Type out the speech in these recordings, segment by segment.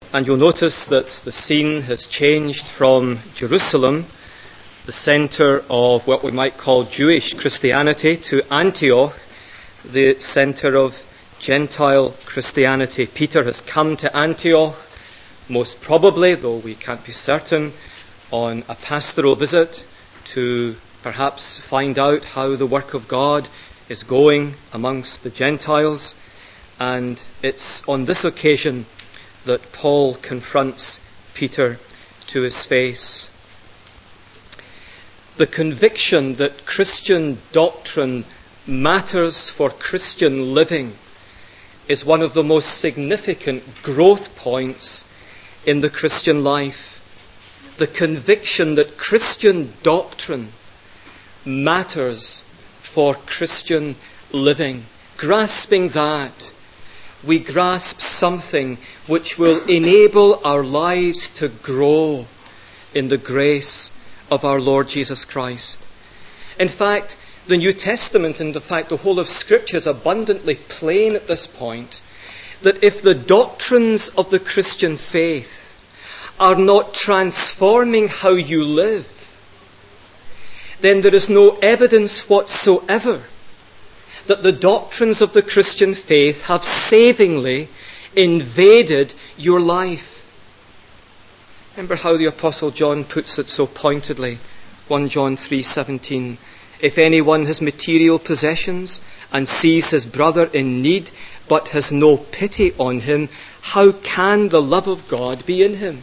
And you'll notice that the scene has changed from Jerusalem, the centre of what we might call Jewish Christianity, to Antioch, the centre of Gentile Christianity. Peter has come to Antioch, most probably, though we can't be certain, on a pastoral visit to perhaps find out how the work of God is going amongst the Gentiles. And it's on this occasion that Paul confronts Peter to his face. The conviction that Christian doctrine matters for Christian living is one of the most significant growth points in the Christian life. The conviction that Christian doctrine matters for Christian living. Grasping that, we grasp something which will enable our lives to grow in the grace of our Lord Jesus Christ. In fact, the New Testament, and in fact the whole of Scripture, is abundantly plain at this point, that if the doctrines of the Christian faith are not transforming how you live, then there is no evidence whatsoever that the doctrines of the Christian faith have savingly invaded your life. Remember how the Apostle John puts it so pointedly, 1 John 3:17. If anyone has material possessions and sees his brother in need but has no pity on him, how can the love of God be in him?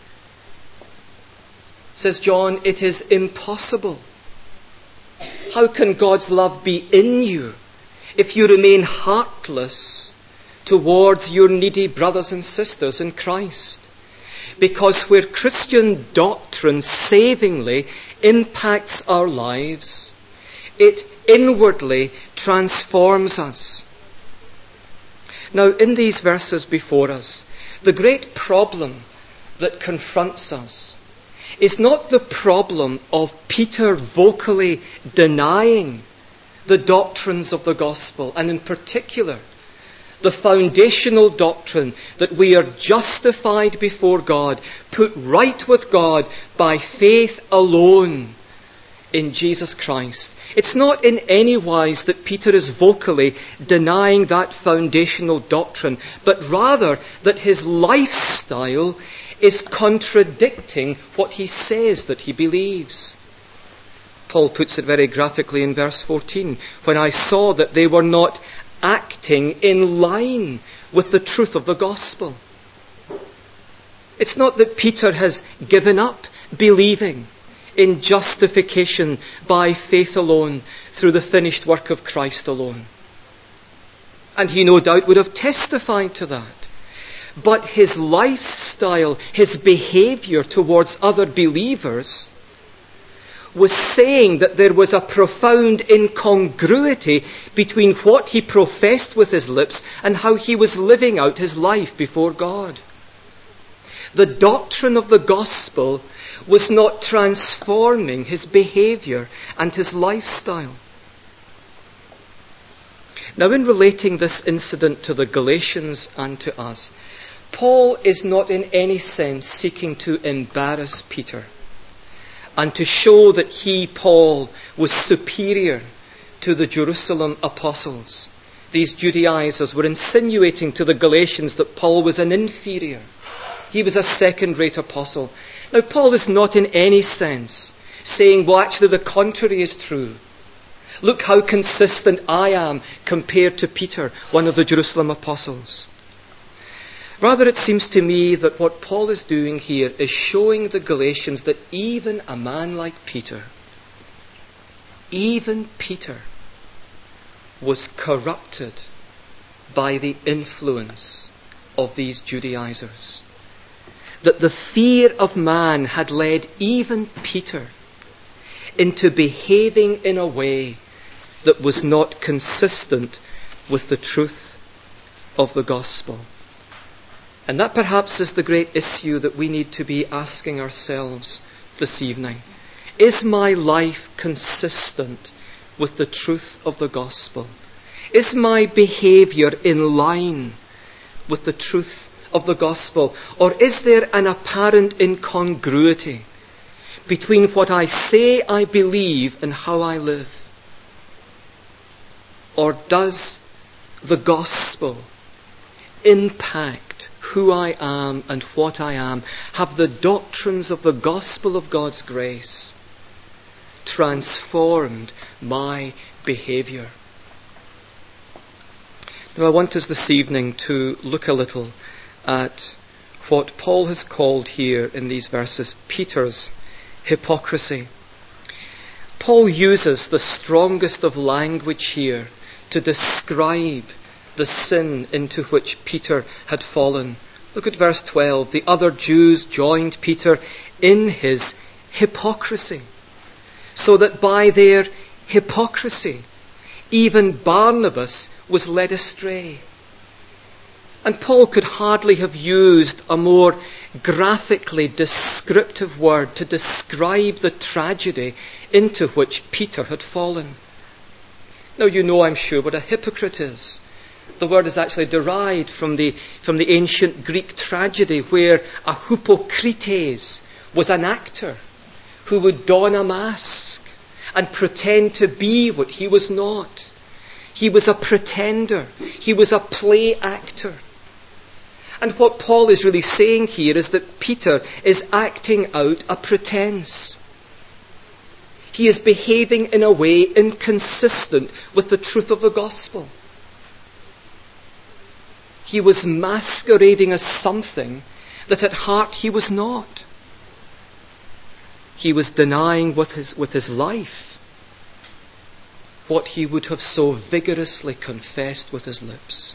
Says John, it is impossible. How can God's love be in you if you remain heartless towards your needy brothers and sisters in Christ? Because where Christian doctrine savingly impacts our lives, it inwardly transforms us. Now, in these verses before us, the great problem that confronts us is not the problem of Peter vocally denying the doctrines of the gospel, and in particular, the foundational doctrine that we are justified before God, put right with God by faith alone in Jesus Christ. It's not in any wise that Peter is vocally denying that foundational doctrine, but rather that his lifestyle is contradicting what he says that he believes. Paul puts it very graphically in verse 14. When I saw that they were not acting in line with the truth of the gospel. It's not that Peter has given up believing in justification by faith alone through the finished work of Christ alone. And he no doubt would have testified to that. But his lifestyle, his behavior towards other believers was saying that there was a profound incongruity between what he professed with his lips and how he was living out his life before God. The doctrine of the gospel was not transforming his behavior and his lifestyle. Now, in relating this incident to the Galatians and to us, Paul is not in any sense seeking to embarrass Peter and to show that he, Paul, was superior to the Jerusalem apostles. These Judaizers were insinuating to the Galatians that Paul was an inferior. He was a second-rate apostle. Now, Paul is not in any sense saying, well, actually the contrary is true. Look how consistent I am compared to Peter, one of the Jerusalem apostles. Rather, it seems to me that what Paul is doing here is showing the Galatians that even a man like Peter, even Peter, was corrupted by the influence of these Judaizers. That the fear of man had led even Peter into behaving in a way that was not consistent with the truth of the gospel. And that perhaps is the great issue that we need to be asking ourselves this evening. Is my life consistent with the truth of the gospel? Is my behavior in line with the truth of the gospel? Or is there an apparent incongruity between what I say I believe and how I live? Or does the gospel impact who I am and what I am? Have the doctrines of the gospel of God's grace transformed my behaviour? Now I want us this evening to look a little at what Paul has called here in these verses Peter's hypocrisy. Paul uses the strongest of language here to describe the sin into which Peter had fallen. Look at verse 12. The other Jews joined Peter in his hypocrisy, so that by their hypocrisy even Barnabas was led astray. And Paul could hardly have used a more graphically descriptive word to describe the tragedy into which Peter had fallen. Now you know, I'm sure, what a hypocrite is. The word is actually derived from the ancient Greek tragedy, where a hypocrites was an actor who would don a mask and pretend to be what he was not. He was a pretender. He was a play actor. And what Paul is really saying here is that Peter is acting out a pretense. He is behaving in a way inconsistent with the truth of the gospel. He was masquerading as something that at heart he was not. He was denying with his life what he would have so vigorously confessed with his lips.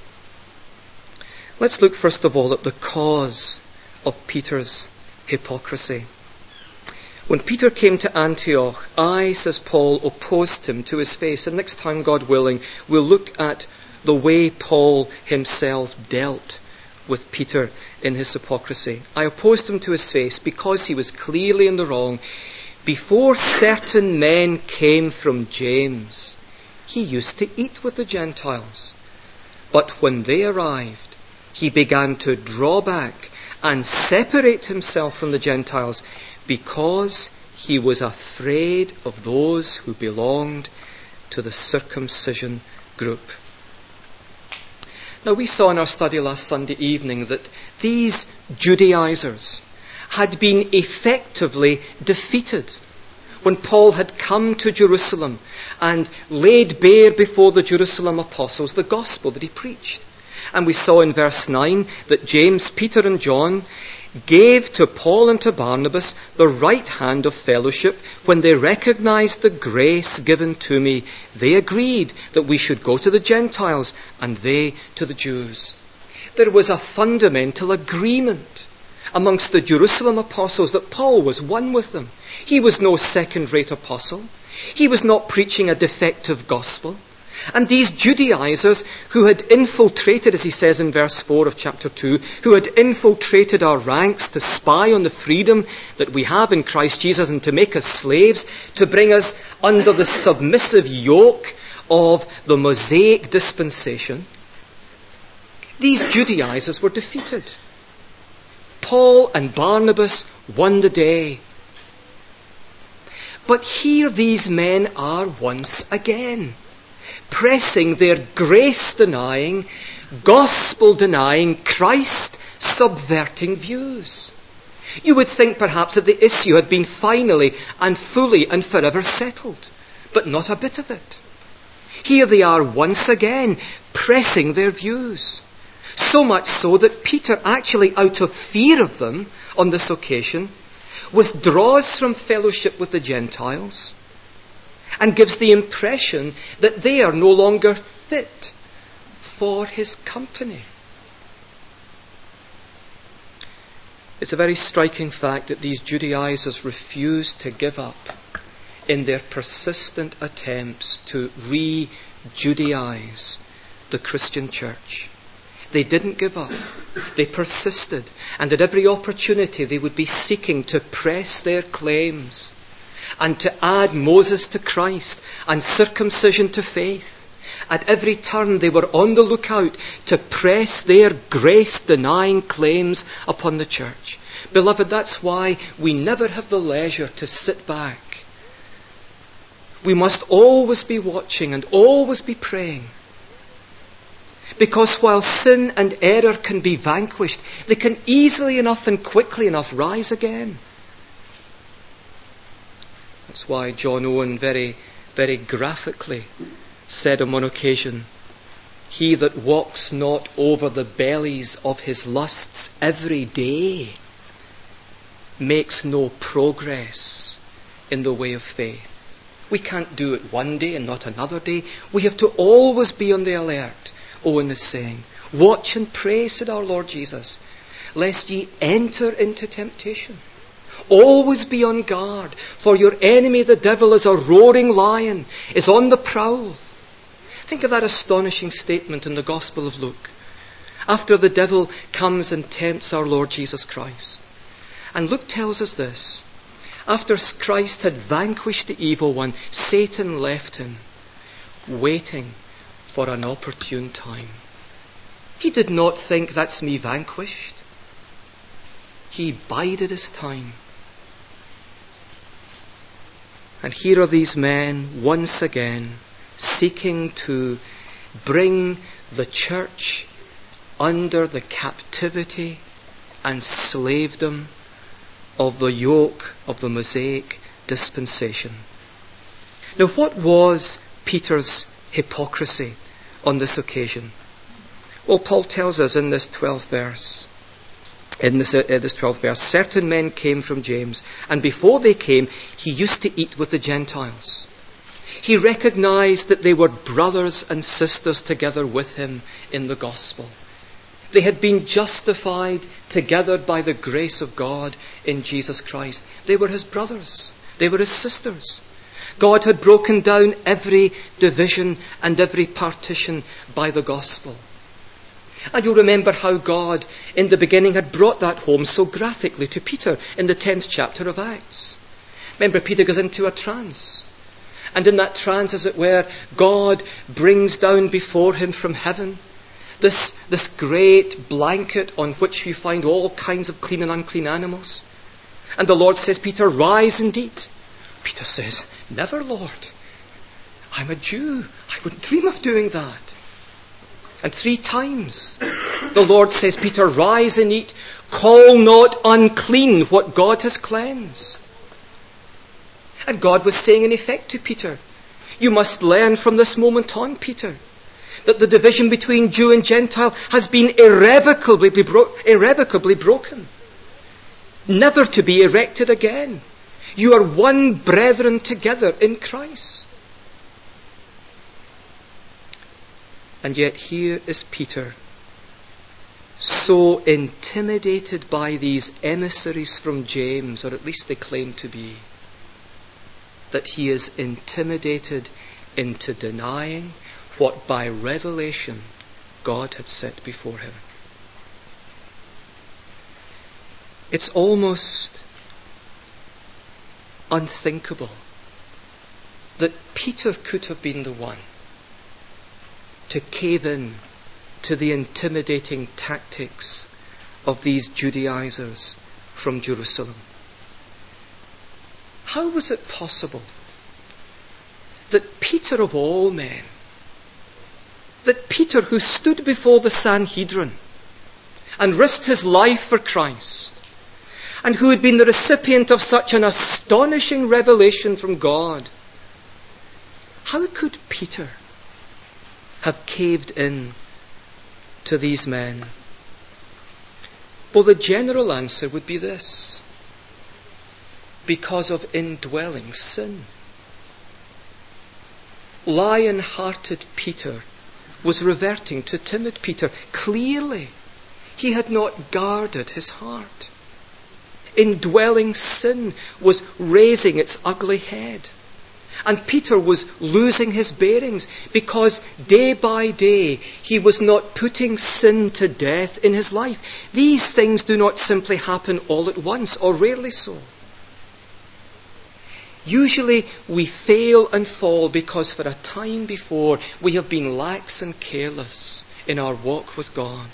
Let's look first of all at the cause of Peter's hypocrisy. When Peter came to Antioch, I, says Paul, opposed him to his face. And next time, God willing, we'll look at the way Paul himself dealt with Peter in his hypocrisy. I opposed him to his face because he was clearly in the wrong. Before certain men came from James, he used to eat with the Gentiles. But when they arrived, he began to draw back and separate himself from the Gentiles, because he was afraid of those who belonged to the circumcision group. Now we saw in our study last Sunday evening that these Judaizers had been effectively defeated when Paul had come to Jerusalem and laid bare before the Jerusalem apostles the gospel that he preached. And we saw in verse 9 that James, Peter and John gave to Paul and to Barnabas the right hand of fellowship when they recognized the grace given to me. They agreed that we should go to the Gentiles and they to the Jews. There was a fundamental agreement amongst the Jerusalem apostles that Paul was one with them. He was no second-rate apostle. He was not preaching a defective gospel. And these Judaizers who had infiltrated, as he says in verse 4 of chapter 2, who had infiltrated our ranks to spy on the freedom that we have in Christ Jesus and to make us slaves, to bring us under the submissive yoke of the Mosaic dispensation, these Judaizers were defeated. Paul and Barnabas won the day. But here these men are once again pressing their grace-denying, gospel-denying, Christ-subverting views. You would think perhaps that the issue had been finally and fully and forever settled, but not a bit of it. Here they are once again pressing their views. So much so that Peter, actually out of fear of them on this occasion, withdraws from fellowship with the Gentiles and gives the impression that they are no longer fit for his company. It's a very striking fact that these Judaizers refused to give up in their persistent attempts to re-Judaize the Christian church. They didn't give up. They persisted. And at every opportunity they would be seeking to press their claims and to add Moses to Christ and circumcision to faith At every turn they were on the lookout to press their grace-denying claims upon the church. Beloved, that's why we never have the leisure to sit back. We must always be watching and always be praying. Because while sin and error can be vanquished, they can easily enough and quickly enough rise again. That's why John Owen very, very graphically said on one occasion, "He that walks not over the bellies of his lusts every day makes no progress in the way of faith." We can't do it one day and not another day. We have to always be on the alert. Owen is saying, "Watch and pray," said our Lord Jesus, "lest ye enter into temptation." Always be on guard, for your enemy the devil is a roaring lion, is on the prowl. Think of that astonishing statement in the Gospel of Luke. After the devil comes and tempts our Lord Jesus Christ. And Luke tells us this. After Christ had vanquished the evil one, Satan left him, waiting for an opportune time. He did not think, "That's me vanquished." He bided his time. And here are these men once again seeking to bring the church under the captivity and slavedom of the yoke of the Mosaic dispensation. Now, what was Peter's hypocrisy on this occasion? Well, Paul tells us in this 12th verse, certain men came from James, and before they came, he used to eat with the Gentiles. He recognized that they were brothers and sisters together with him in the gospel. They had been justified together by the grace of God in Jesus Christ. They were his brothers. They were his sisters. God had broken down every division and every partition by the gospel. And you'll remember how God, in the beginning, had brought that home so graphically to Peter in the 10th chapter of Acts. Remember, Peter goes into a trance. And in that trance, as it were, God brings down before him from heaven this great blanket on which you find all kinds of clean and unclean animals. And the Lord says, "Peter, rise and eat." Peter says, "Never, Lord. I'm a Jew. I wouldn't dream of doing that." And 3 times the Lord says, "Peter, rise and eat. Call not unclean what God has cleansed." And God was saying in effect to Peter, "You must learn from this moment on, Peter, that the division between Jew and Gentile has been irrevocably broken, never to be erected again. You are one brethren together in Christ." And yet here is Peter, so intimidated by these emissaries from James, or at least they claim to be, that he is intimidated into denying what by revelation God had set before him. It's almost unthinkable that Peter could have been the one to cave in to the intimidating tactics of these Judaizers from Jerusalem. How was it possible that Peter of all men, that Peter who stood before the Sanhedrin and risked his life for Christ, and who had been the recipient of such an astonishing revelation from God, how could Peter have caved in to these men? Well, the general answer would be this: because of indwelling sin. Lion-hearted Peter was reverting to timid Peter. Clearly, he had not guarded his heart. Indwelling sin was raising its ugly head. And Peter was losing his bearings because day by day he was not putting sin to death in his life. These things do not simply happen all at once, or rarely so. Usually we fail and fall because for a time before we have been lax and careless in our walk with God.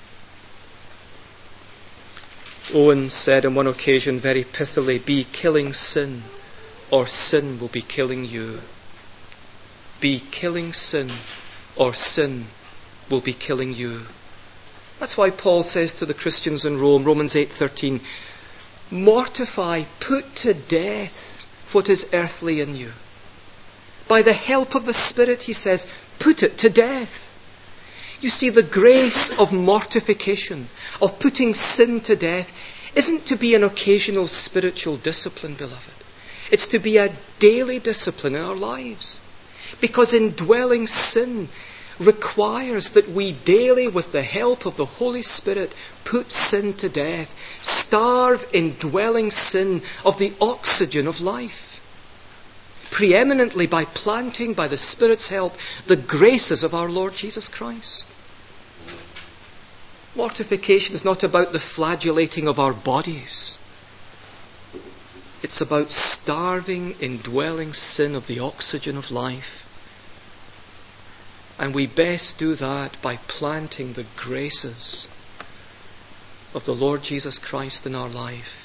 Owen said on one occasion very pithily, be killing sin, or sin will be killing you. Be killing sin, or sin will be killing you. That's why Paul says to the Christians in Rome, Romans 8:13, mortify, put to death what is earthly in you. By the help of the Spirit, he says, put it to death. You see, the grace of mortification, of putting sin to death, isn't to be an occasional spiritual discipline, beloved. It's to be a daily discipline in our lives. Because indwelling sin requires that we daily, with the help of the Holy Spirit, put sin to death, starve indwelling sin of the oxygen of life, preeminently by planting, by the Spirit's help, the graces of our Lord Jesus Christ. Mortification is not about the flagellating of our bodies. It's about starving indwelling sin of the oxygen of life. And we best do that by planting the graces of the Lord Jesus Christ in our life.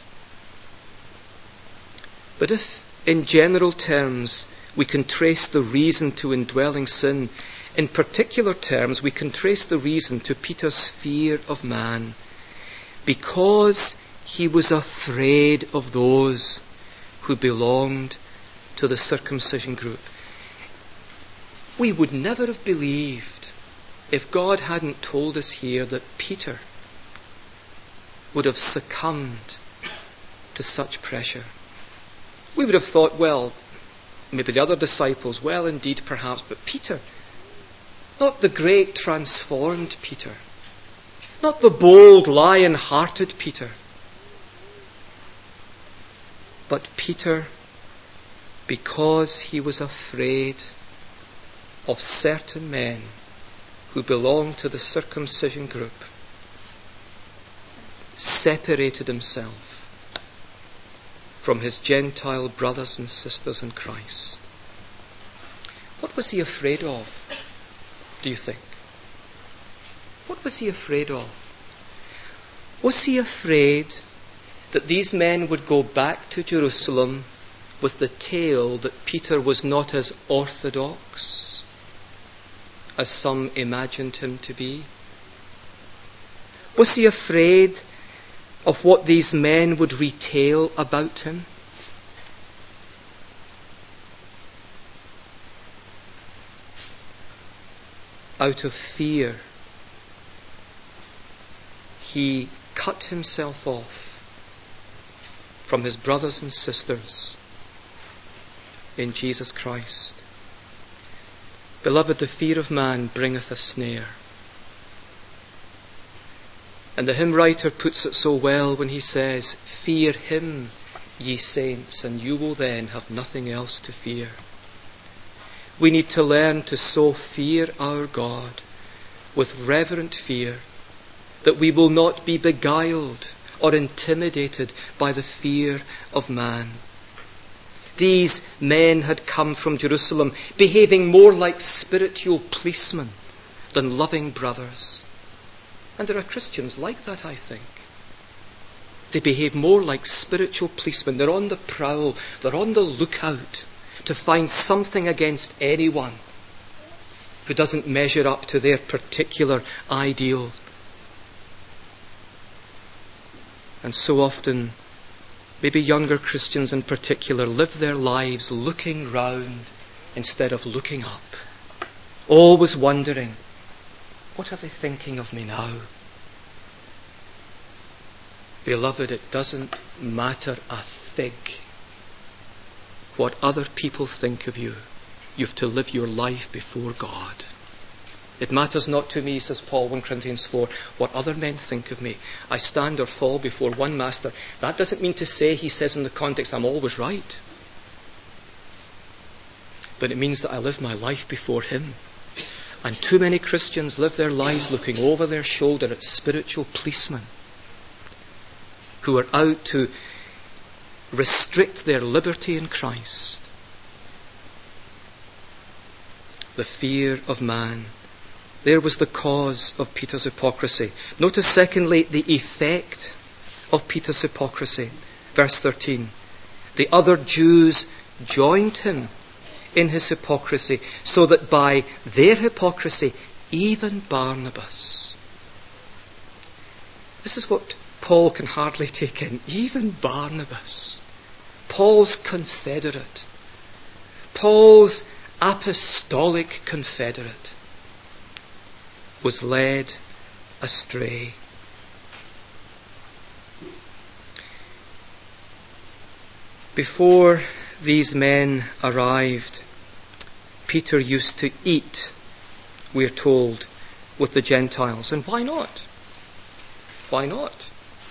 But if, in general terms, we can trace the reason to indwelling sin, in particular terms, we can trace the reason to Peter's fear of man, because he was afraid of those who belonged to the circumcision group. We would never have believed, if God hadn't told us here, that Peter would have succumbed to such pressure. We would have thought, well, maybe the other disciples, well, indeed, perhaps, but Peter, not the great transformed Peter, not the bold, lion-hearted Peter, but Peter, because he was afraid of certain men who belonged to the circumcision group, separated himself from his Gentile brothers and sisters in Christ. What was he afraid of, do you think? What was he afraid of? Was he afraid that these men would go back to Jerusalem with the tale that Peter was not as orthodox as some imagined him to be? Was he afraid of what these men would retail about him? Out of fear, he cut himself off from his brothers and sisters in Jesus Christ. Beloved, the fear of man bringeth a snare. And the hymn writer puts it so well when he says, fear him, ye saints, and you will then have nothing else to fear. We need to learn to so fear our God with reverent fear that we will not be beguiled or intimidated by the fear of man. These men had come from Jerusalem behaving more like spiritual policemen than loving brothers. And there are Christians like that, I think. They behave more like spiritual policemen. They're on the prowl. They're on the lookout to find something against anyone who doesn't measure up to their particular ideal. And so often, maybe younger Christians in particular, live their lives looking round instead of looking up. Always wondering, what are they thinking of me now? Beloved, it doesn't matter a fig what other people think of you. You have to live your life before God. It matters not to me, says Paul, 1 Corinthians 4, what other men think of me. I stand or fall before one master. That doesn't mean to say, he says in the context, I'm always right. But it means that I live my life before him. And too many Christians live their lives looking over their shoulder at spiritual policemen who are out to restrict their liberty in Christ. The fear of man. There was the cause of Peter's hypocrisy. Notice, secondly, the effect of Peter's hypocrisy. Verse 13. The other Jews joined him in his hypocrisy, so that by their hypocrisy, even Barnabas. This is what Paul can hardly take in. Even Barnabas, Paul's confederate, Paul's apostolic confederate, was led astray. Before these men arrived, Peter used to eat, we're told, with the Gentiles. And why not? Why not?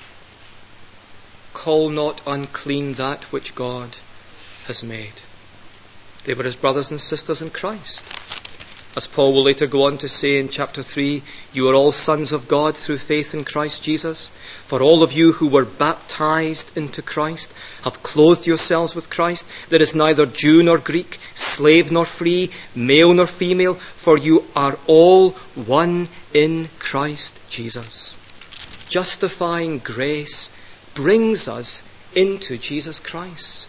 Call not unclean that which God has made. They were his brothers and sisters in Christ. As Paul will later go on to say in chapter 3, you are all sons of God through faith in Christ Jesus. For all of you who were baptized into Christ have clothed yourselves with Christ. There is neither Jew nor Greek, slave nor free, male nor female, for you are all one in Christ Jesus. Justifying grace brings us into Jesus Christ.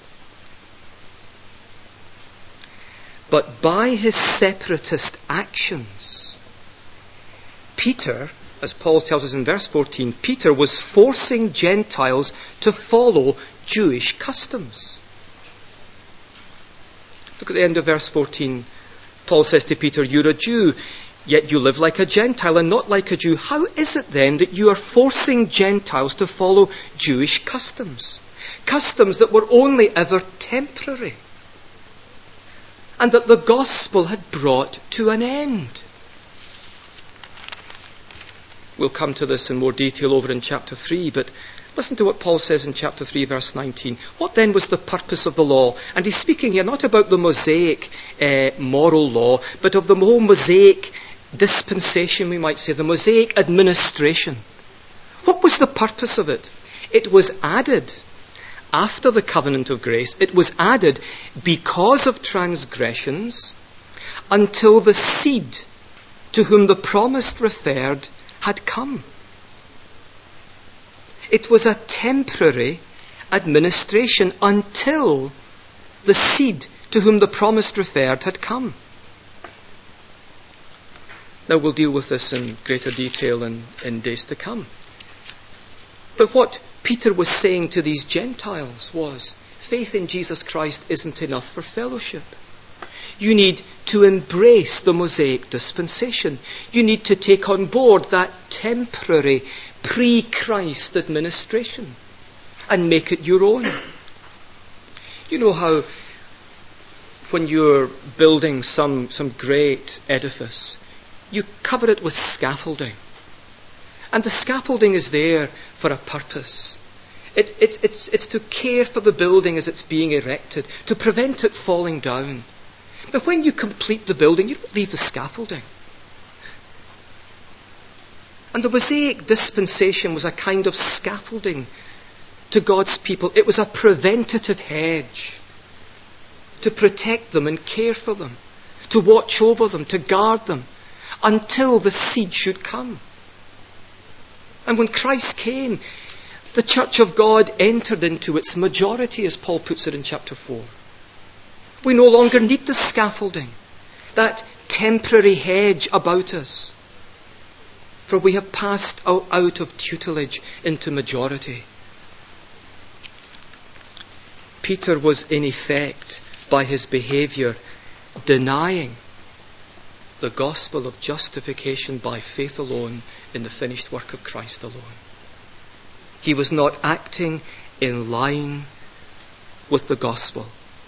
But by his separatist actions, Peter, as Paul tells us in verse 14, Peter was forcing Gentiles to follow Jewish customs. Look at the end of verse 14. Paul says to Peter, you're a Jew, yet you live like a Gentile and not like a Jew. How is it then that you are forcing Gentiles to follow Jewish customs? Customs that were only ever temporary, and that the gospel had brought to an end. We'll come to this in more detail over in chapter 3, but listen to what Paul says in chapter 3, verse 19. What then was the purpose of the law? And he's speaking here not about the Mosaic moral law, but of the whole Mosaic dispensation, we might say, the Mosaic administration. What was the purpose of it? It was added after the covenant of grace. It was added because of transgressions until the seed to whom the promise referred had come. It was a temporary administration until the seed to whom the promise referred had come. Now we'll deal with this in greater detail in days to come. But what Peter was saying to these Gentiles was, faith in Jesus Christ isn't enough for fellowship. You need to embrace the Mosaic dispensation. You need to take on board that temporary pre-Christ administration and make it your own. You know how when you're building some great edifice, you cover it with scaffolding. And the scaffolding is there for a purpose. It's to care for the building as it's being erected, to prevent it falling down. But when you complete the building, you don't leave the scaffolding. And the Mosaic dispensation was a kind of scaffolding to God's people. It was a preventative hedge to protect them and care for them, to watch over them, to guard them, until the seed should come. And when Christ came, the church of God entered into its majority, as Paul puts it in chapter 4. We no longer need the scaffolding, that temporary hedge about us, for we have passed out of tutelage into majority. Peter was in effect, by his behaviour, denying the gospel of justification by faith alone in the finished work of Christ alone. He was not acting in line with the gospel.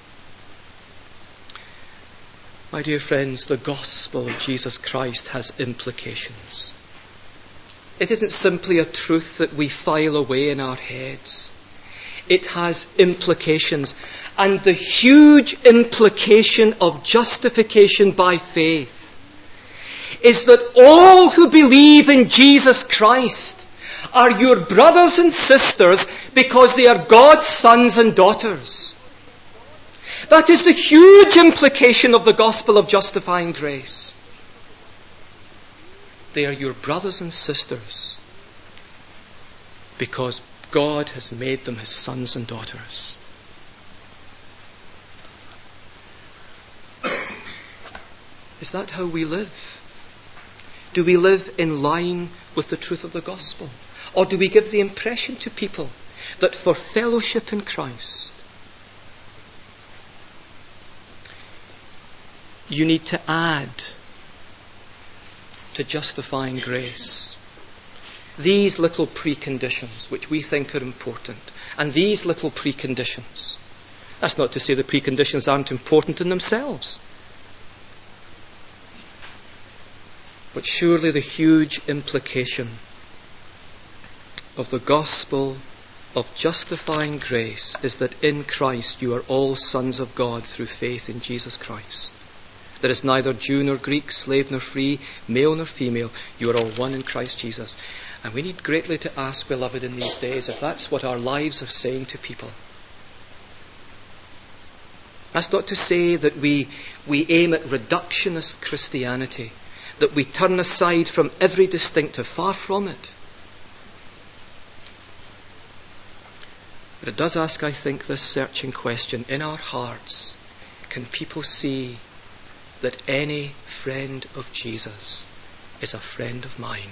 My dear friends, the gospel of Jesus Christ has implications. It isn't simply a truth that we file away in our heads. It has implications. And the huge implication of justification by faith is that all who believe in Jesus Christ are your brothers and sisters because they are God's sons and daughters. That is the huge implication of the gospel of justifying grace. They are your brothers and sisters because God has made them his sons and daughters. Is that how we live? Do we live in line with the truth of the gospel? Or do we give the impression to people that for fellowship in Christ, you need to add to justifying grace these little preconditions which we think are important, and these little preconditions? That's not to say the preconditions aren't important in themselves. But surely the huge implication of the gospel of justifying grace is that in Christ you are all sons of God through faith in Jesus Christ. There is neither Jew nor Greek, slave nor free, male nor female. You are all one in Christ Jesus. And we need greatly to ask, beloved, in these days, if that's what our lives are saying to people. That's not to say that we aim at reductionist Christianity, that we turn aside from every distinctive. Far from it. But it does ask, I think, this searching question in our hearts. Can people see that any friend of Jesus is a friend of mine?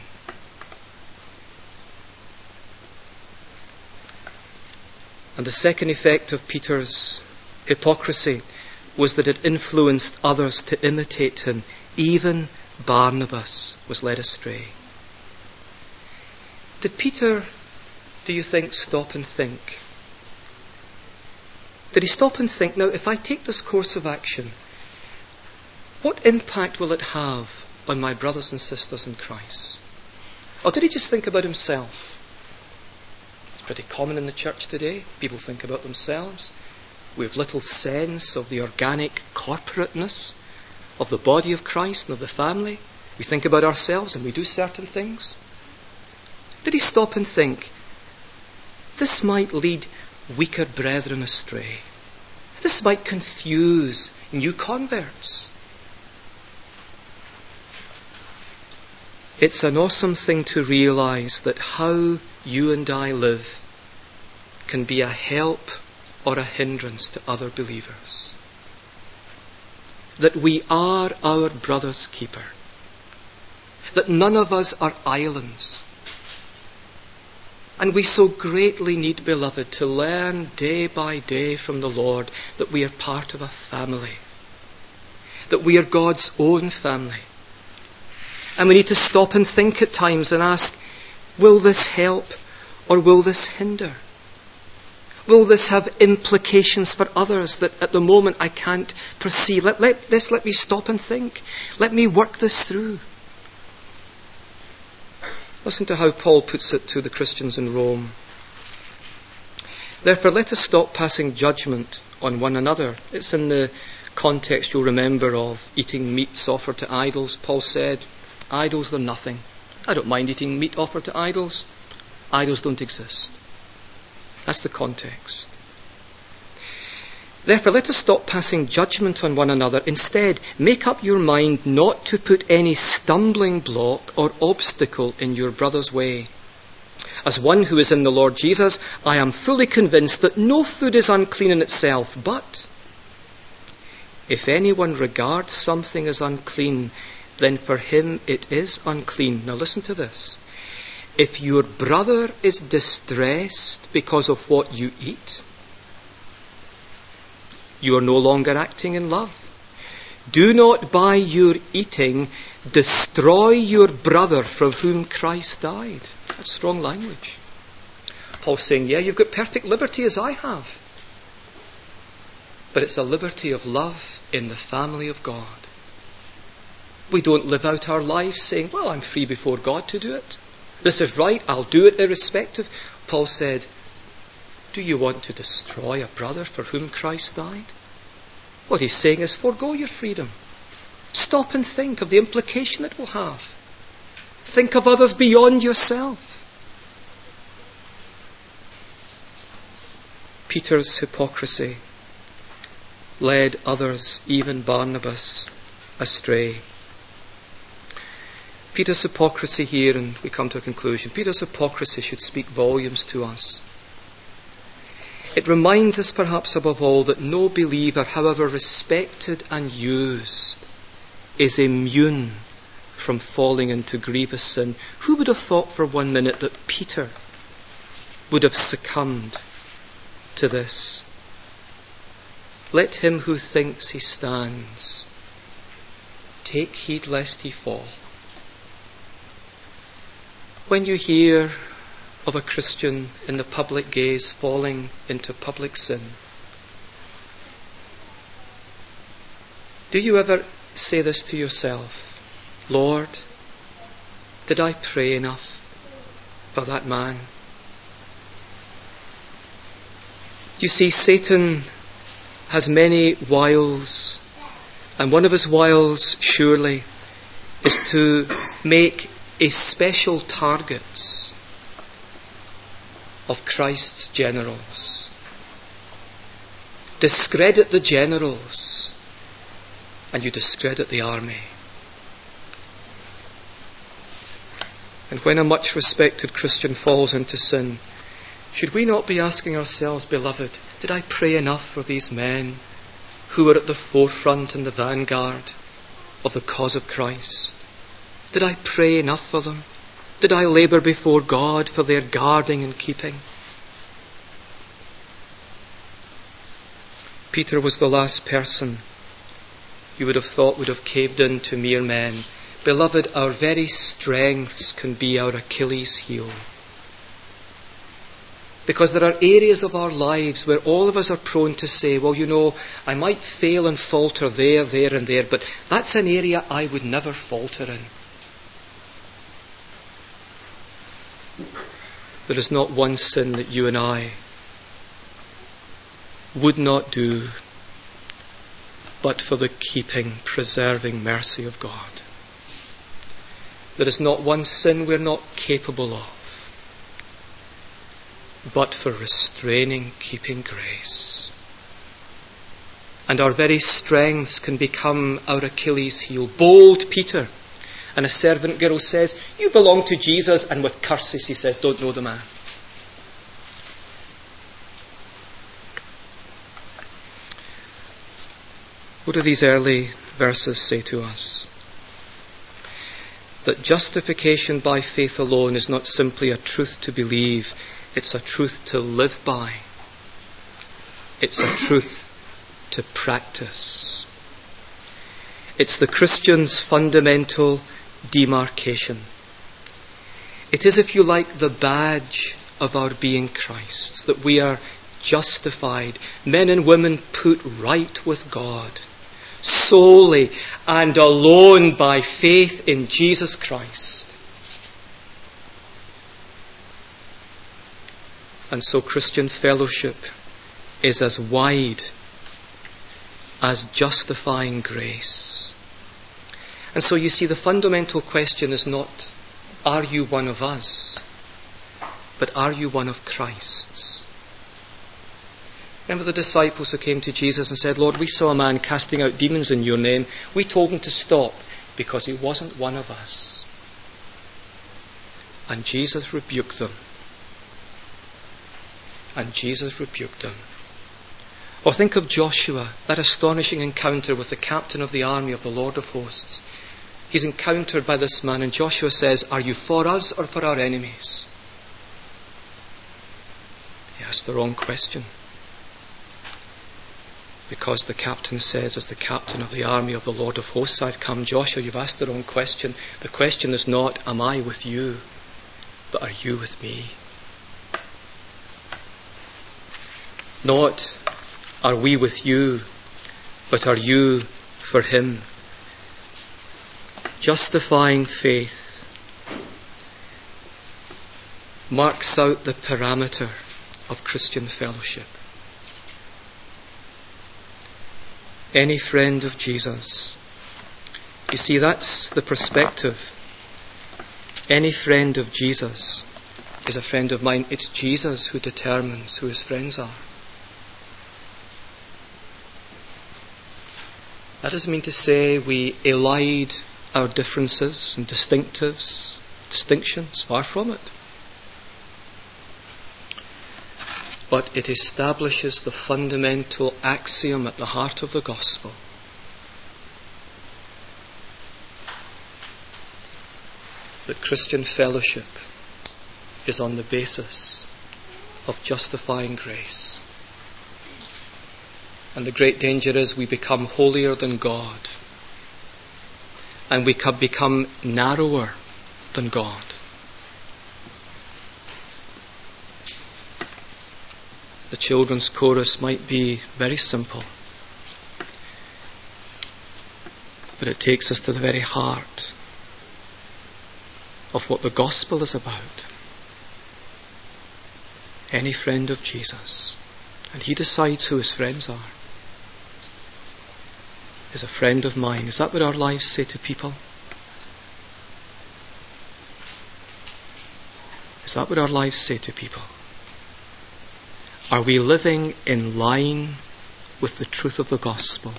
And the second effect of Peter's hypocrisy was that it influenced others to imitate him. Even Barnabas was led astray. Did Peter, do you think, stop and think? Did he stop and think, now if I take this course of action, what impact will it have on my brothers and sisters in Christ? Or did he just think about himself? It's pretty common in the church today. People think about themselves. We have little sense of the organic corporateness of the body of Christ and of the family. We think about ourselves and we do certain things. Did he stop and think, this might lead weaker brethren astray. This might confuse new converts. It's an awesome thing to realize that how you and I live can be a help or a hindrance to other believers. That we are our brother's keeper. That none of us are islands. And we so greatly need, beloved, to learn day by day from the Lord that we are part of a family. That we are God's own family. And we need to stop and think at times and ask, will this help or will this hinder? Will this have implications for others that at the moment I can't perceive? Let me stop and think. Let me work this through. Listen to how Paul puts it to the Christians in Rome. Therefore, let us stop passing judgment on one another. It's in the context you'll remember of eating meats offered to idols. Paul said, idols are nothing. I don't mind eating meat offered to idols. Idols don't exist. That's the context. Therefore, let us stop passing judgment on one another. Instead, make up your mind not to put any stumbling block or obstacle in your brother's way. As one who is in the Lord Jesus, I am fully convinced that no food is unclean in itself, but if anyone regards something as unclean, then for him it is unclean. Now listen to this. If your brother is distressed because of what you eat, you are no longer acting in love. Do not by your eating destroy your brother for whom Christ died. That's strong language. Paul's saying, yeah, you've got perfect liberty as I have. But it's a liberty of love in the family of God. We don't live out our lives saying, well, I'm free before God to do it. This is right, I'll do it irrespective. Paul said, do you want to destroy a brother for whom Christ died? What he's saying is, forgo your freedom. Stop and think of the implication it will have. Think of others beyond yourself. Peter's hypocrisy led others, even Barnabas, astray. Peter's hypocrisy here, and we come to a conclusion, Peter's hypocrisy should speak volumes to us. It reminds us perhaps above all that no believer, however respected and used, is immune from falling into grievous sin. Who would have thought for 1 minute that Peter would have succumbed to this? Let him who thinks he stands take heed lest he fall. When you hear of a Christian in the public gaze falling into public sin, do you ever say this to yourself? Lord, did I pray enough for that man? You see, Satan has many wiles, and one of his wiles surely is to make a special targets of Christ's generals. Discredit the generals and you discredit the army. And when a much respected Christian falls into sin, should we not be asking ourselves, beloved, did I pray enough for these men who are at the forefront and the vanguard of the cause of Christ? Did I pray enough for them? Did I labour before God for their guarding and keeping? Peter was the last person you would have thought would have caved in to mere men. Beloved, our very strengths can be our Achilles heel. Because there are areas of our lives where all of us are prone to say, well, you know, I might fail and falter there, and there, but that's an area I would never falter in. There is not one sin that you and I would not do but for the keeping, preserving mercy of God. There is not one sin we're not capable of but for restraining, keeping grace. And our very strengths can become our Achilles heel. Bold Peter, and a servant girl says, you belong to Jesus, and with curses he says, don't know the man. What do these early verses say to us? That justification by faith alone is not simply a truth to believe, it's a truth to live by. It's a truth to practice. It's the Christian's fundamental demarcation. It is, if you like, the badge of our being Christ's, that we are justified, men and women put right with God, solely and alone by faith in Jesus Christ. And so Christian fellowship is as wide as justifying grace. And so you see, the fundamental question is not, are you one of us? But are you one of Christ's? Remember the disciples who came to Jesus and said, Lord, we saw a man casting out demons in your name. We told him to stop because he wasn't one of us. And Jesus rebuked them. And Jesus rebuked them. Or think of Joshua, that astonishing encounter with the captain of the army of the Lord of hosts. He's encountered by this man, and Joshua says, are you for us or for our enemies? He asked the wrong question. Because the captain says, as the captain of the army of the Lord of hosts, I've come. Joshua, you've asked the wrong question. The question is not, am I with you? But are you with me? Not, are we with you? But are you for him? Justifying faith marks out the parameter of Christian fellowship. Any friend of Jesus. You see, that's the perspective. Any friend of Jesus is a friend of mine. It's Jesus who determines who his friends are. That doesn't mean to say we elide our differences and distinctions, far from it. But it establishes the fundamental axiom at the heart of the gospel. That Christian fellowship is on the basis of justifying grace. And the great danger is we become holier than God. And we become narrower than God. The children's chorus might be very simple, but it takes us to the very heart of what the gospel is about. Any friend of Jesus, and he decides who his friends are, is a friend of mine. Is that what our lives say to people? Is that what our lives say to people? Are we living in line with the truth of the gospel?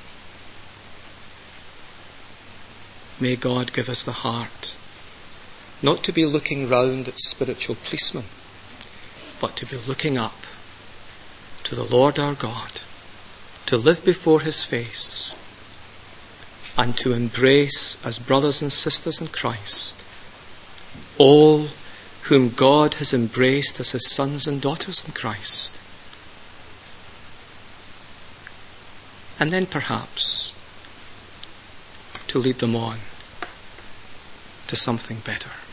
May God give us the heart not to be looking round at spiritual policemen, but to be looking up to the Lord our God, to live before his face, and to embrace as brothers and sisters in Christ all whom God has embraced as his sons and daughters in Christ. And then perhaps to lead them on to something better.